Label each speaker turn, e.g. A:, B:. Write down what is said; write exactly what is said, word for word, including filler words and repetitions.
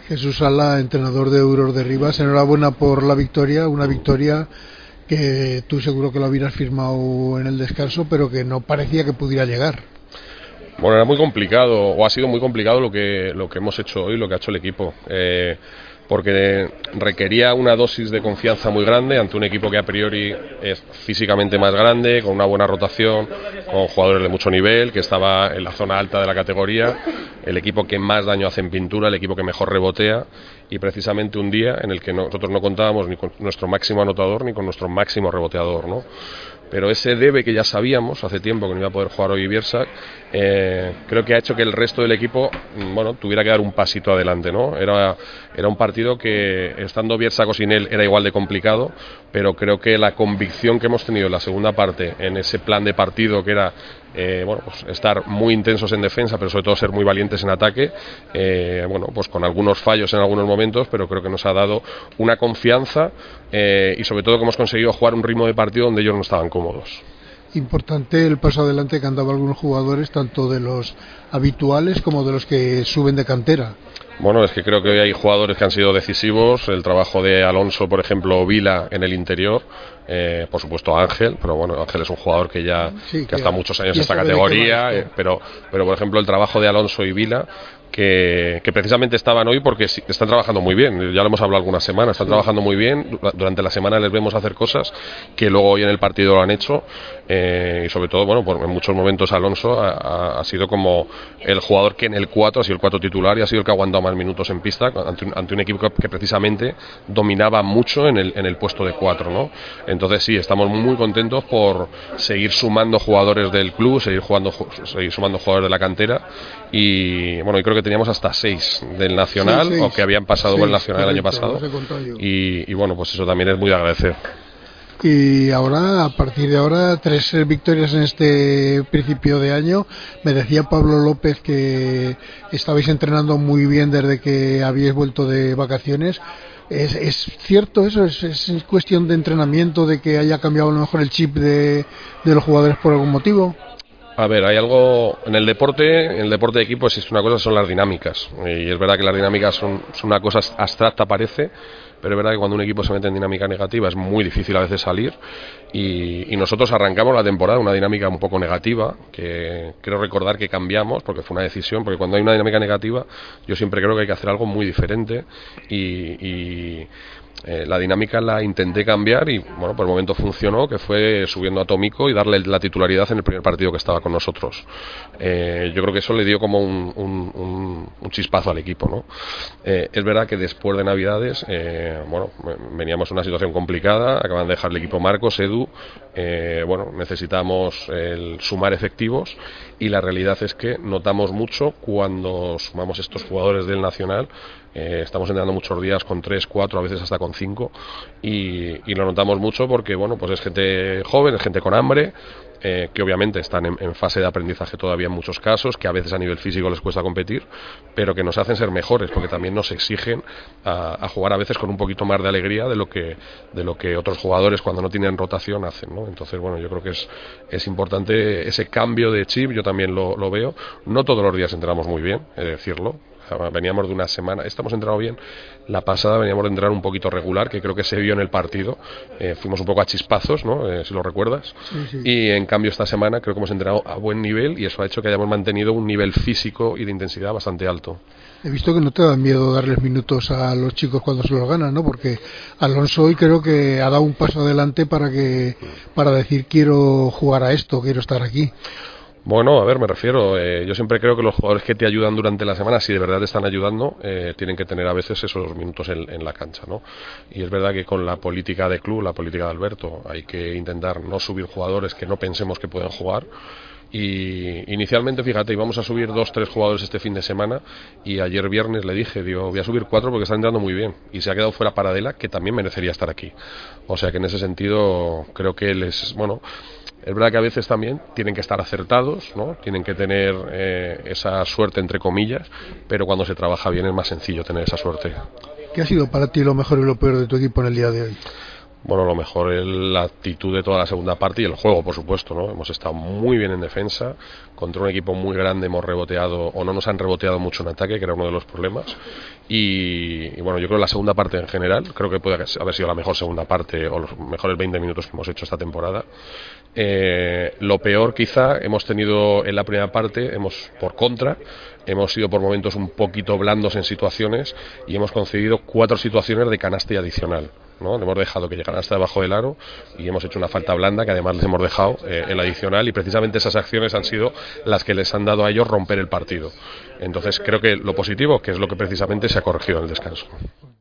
A: Jesús Sala, entrenador de Euros de Rivas, enhorabuena por la victoria, una victoria que tú seguro que lo hubieras firmado en el descanso, pero que no parecía que pudiera llegar.
B: Bueno, era muy complicado, o ha sido muy complicado lo que, lo que hemos hecho hoy, lo que ha hecho el equipo, eh, porque requería una dosis de confianza muy grande ante un equipo que a priori es físicamente más grande, con una buena rotación, con jugadores de mucho nivel, que estaba en la zona alta de la categoría, el equipo que más daño hace en pintura, el equipo que mejor rebotea, y precisamente un día en el que nosotros no contábamos ni con nuestro máximo anotador ni con nuestro máximo reboteador, ¿no? Pero ese debe que ya sabíamos hace tiempo que no iba a poder jugar hoy Biersak, eh, creo que ha hecho que el resto del equipo, bueno, tuviera que dar un pasito adelante, ¿no? Era, era un partido que, estando Biersak o sin él, era igual de complicado, pero creo que la convicción que hemos tenido en la segunda parte, en ese plan de partido que era Eh, bueno, pues estar muy intensos en defensa, pero sobre todo ser muy valientes en ataque, eh, bueno, pues con algunos fallos en algunos momentos, pero creo que nos ha dado una confianza eh, y sobre todo que hemos conseguido jugar un ritmo de partido donde ellos no estaban cómodos.
A: Importante el paso adelante que han dado algunos jugadores, tanto de los habituales como de los que suben de cantera.
B: Bueno, es que creo que hoy hay jugadores que han sido decisivos, el trabajo de Alonso, por ejemplo, Vila en el interior, eh, por supuesto Ángel, pero bueno, Ángel es un jugador que ya
A: sí,
B: que ha estado muchos años en esta categoría, eh, pero, pero por ejemplo el trabajo de Alonso y Vila, que, que precisamente estaban hoy porque están trabajando muy bien, ya lo hemos hablado algunas semanas, están sí. trabajando muy bien, durante la semana les vemos hacer cosas que luego hoy en el partido lo han hecho, eh, y sobre todo, bueno, pues en muchos momentos Alonso ha, ha sido como el jugador que en el cuatro ha sido el cuatro titular y ha sido el que ha aguantado más minutos en pista ante un, ante un equipo que, que precisamente dominaba mucho en el, en el puesto de cuatro, ¿no? Entonces sí, estamos muy contentos por seguir sumando jugadores del club, seguir jugando, seguir sumando jugadores de la cantera y bueno, yo creo que teníamos hasta seis del Nacional, sí, seis, o que habían pasado seis, por el Nacional correcto, el año pasado y, y bueno, pues eso también es muy de agradecer.
A: Y ahora, a partir de ahora, tres victorias en este principio de año. Me decía Pablo López que estabais entrenando muy bien desde que habíais vuelto de vacaciones. ¿Es, es cierto eso? ¿Es, ¿Es cuestión de entrenamiento, de que haya cambiado a lo mejor el chip de, de los jugadores por algún motivo?
B: A ver, hay algo en el deporte, en el deporte de equipo existe una cosa, son las dinámicas, y es verdad que las dinámicas son, son una cosa abstracta parece, pero es verdad que cuando un equipo se mete en dinámica negativa es muy difícil a veces salir y, y nosotros arrancamos la temporada una dinámica un poco negativa, que quiero recordar que cambiamos porque fue una decisión, porque cuando hay una dinámica negativa yo siempre creo que hay que hacer algo muy diferente y... y Eh, la dinámica la intenté cambiar y bueno, por el momento funcionó, que fue subiendo a Tómico y darle la titularidad en el primer partido que estaba con nosotros. Eh, yo creo que eso le dio como un, un, un, un chispazo al equipo, ¿no? Eh, es verdad que después de Navidades, eh, bueno, veníamos en una situación complicada, acaban de dejar el equipo Marcos, Edu, eh, bueno, necesitamos el sumar efectivos y la realidad es que notamos mucho cuando sumamos estos jugadores del Nacional. Eh, estamos entrenando muchos días con tres, cuatro, a veces hasta con cinco y, y lo notamos mucho porque bueno, pues es gente joven, es gente con hambre, eh, que obviamente están en, en fase de aprendizaje todavía en muchos casos, que a veces a nivel físico les cuesta competir, pero que nos hacen ser mejores porque también nos exigen a, a jugar a veces con un poquito más de alegría de lo que de lo que otros jugadores cuando no tienen rotación hacen, ¿no? Entonces bueno, yo creo que es, es importante ese cambio de chip, yo también lo, lo veo, no todos los días entrenamos muy bien, he de decirlo. Veníamos de una semana, estamos entrando bien, la pasada veníamos de entrar un poquito regular, que creo que se vio en el partido, eh, fuimos un poco a chispazos, ¿no? Eh, si lo recuerdas,
A: sí, sí.
B: Y en cambio esta semana creo que hemos entrado a buen nivel y eso ha hecho que hayamos mantenido un nivel físico y de intensidad bastante alto.
A: He visto que no te da miedo darles minutos a los chicos cuando se los ganan, ¿no? Porque Alonso hoy creo que ha dado un paso adelante para que para decir quiero jugar a esto, quiero estar aquí.
B: Bueno, a ver, me refiero, eh, yo siempre creo que los jugadores que te ayudan durante la semana, si de verdad te están ayudando, eh, tienen que tener a veces esos minutos en, en la cancha, ¿no? Y es verdad que con la política de club, la política de Alberto, hay que intentar no subir jugadores que no pensemos que pueden jugar. Y inicialmente, fíjate, íbamos a subir dos, tres jugadores este fin de semana y ayer viernes le dije, digo, voy a subir cuatro porque están entrando muy bien y se ha quedado fuera Paradela, que también merecería estar aquí. O sea que en ese sentido creo que él es, bueno, es verdad que a veces también tienen que estar acertados, ¿no? Tienen que tener eh, esa suerte entre comillas, pero cuando se trabaja bien es más sencillo tener esa suerte.
A: ¿Qué ha sido para ti lo mejor y lo peor de tu equipo en el día de hoy?
B: Bueno, lo mejor es la actitud de toda la segunda parte y el juego, por supuesto, ¿no? Hemos estado muy bien en defensa, contra un equipo muy grande hemos reboteado, o no nos han reboteado mucho en ataque, que era uno de los problemas, y, y bueno, yo creo que la segunda parte en general, creo que puede haber sido la mejor segunda parte o los mejores veinte minutos que hemos hecho esta temporada. Eh, lo peor quizá hemos tenido en la primera parte, hemos por contra, hemos sido por momentos un poquito blandos en situaciones y hemos concedido cuatro situaciones de canasta y adicional, ¿no? Le hemos dejado que llegara hasta debajo del aro y hemos hecho una falta blanda que además les hemos dejado eh, el adicional, y precisamente esas acciones han sido las que les han dado a ellos romper el partido. Entonces creo que lo positivo, que es lo que precisamente se ha corregido en el descanso.